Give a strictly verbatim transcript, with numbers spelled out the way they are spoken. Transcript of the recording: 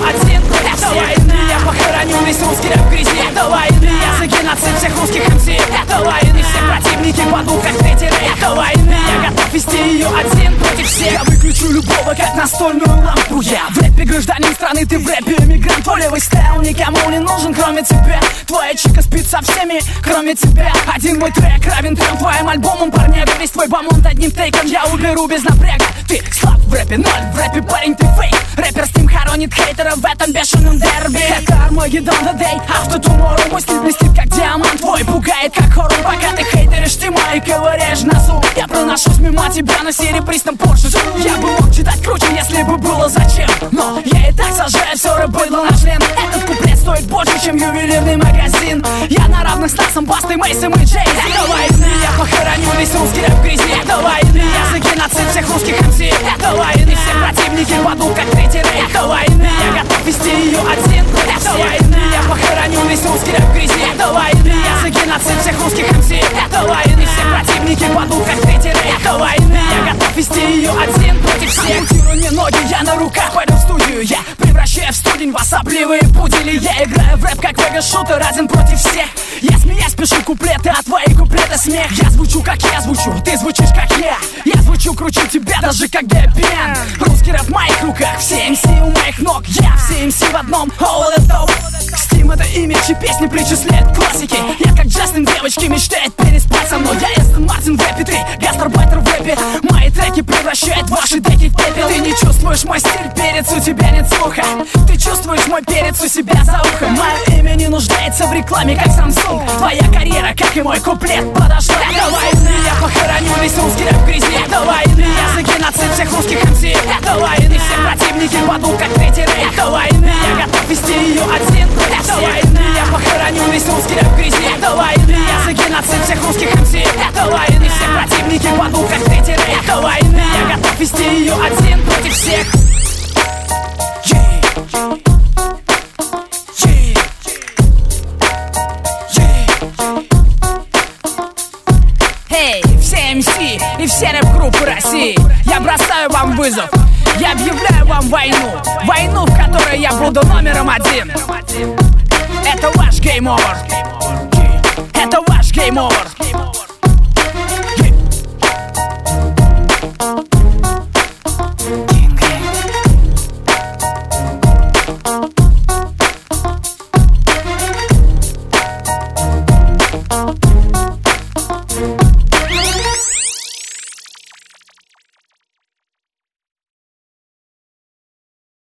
один против всех. Это войны, я похороню весь русский рэп в грязи. Это войны, я за геноцид всех русских эм си. Это войны, все противники падут как третий рейх. Это войны, я готов вести ее один против всех. Я выключу любого, как настольную лампу. Я в рэпе гражданин страны, ты в рэпе эмигрант. Волевый стайл никому не нужен, кроме тебя. Твоя чика спит со всеми, кроме тебя. Один мой трек равен трем твоим альбомам, парняга. Весь твой бамонт одним тейком я уберу без напряга. Ты слаб в рэпе, ноль в рэпе, парень, ты фейк. Рэпер Steam хоронит хейтеров в этом бешеном дерби. Это Armageddon the Day, авто tomorrow. Мой стиль блестит как диамант, твой пугает как хоррор. Пока ты хейтеришь тима и ковыряешь носу, я проношусь мимо тебя на серебристом Порше. Я бы мог читать круче, если бы было зачем, но я и так сажаю все рэп быдло на член. Этот куплет стоит больше, чем ювелирный магазин. Я на равных с Насом, Бастой, Мейсом и Джей. Это войны, я похороню весь русский рэп в грязи. Это войны, я за геноцид всех русских эм си. Это войны, все противники падут как третий рейх. Это войны, я готов вести ее один против всех. Это войны, я похороню весь русский рэп в грязи. Это войны, я за геноцид всех русских эм си. Это войны, все противники падут как третий рейх. Это войны, я готов вести ее один против всех. Ампутируй мне ноги, я на руках пойду в студию. Я превращаю в студень в особливые пудели. Я играю в рэп как вега-шутер, один против всех. Я смеясь пишу куплеты, а твои куплеты смех. Я звучу как я звучу, ты звучишь как я. Я звучу круче тебя, даже когда я пьян. Русский рэп в моих руках, все эм си у моих ног. Я все эм си в одном, all the top. Steam это имидж и песни причисляет к классике. Я как Джастин, девочки мечтает переспать со мной. Я Эстон Мартин в рэпе, ты гастарбайтер в рэпе. Мои треки превращают ваши деки в пепел. Ты не чувствуешь мой стиль, перец, у тебя нет слуха. Ты чувствуешь мой перец у себя за ухом. Мое имя не нуждается в рекламе, как Samsung. Твоя карьера, как и мой куплет, подошла. Это войны, я похороню весь русский рэп в грязи. Это войны, я за геноцид всех русских эм си. Это войны, все противники падут как третий рейх. Это войны, я готов вести ее один против всех. Это войны, я похороню весь русский рэп в грязи. Это войны, я за геноцид всех русских эм си. Это войны, все противники падут как третий рейх. Это войны, я готов вести ее один против всех. Эй, все эм си и все рэп-группы России, я бросаю вам вызов. Я объявляю вам войну, войну, в которой я буду номером один. Это ваш гейм овер. Это ваш гейм овер.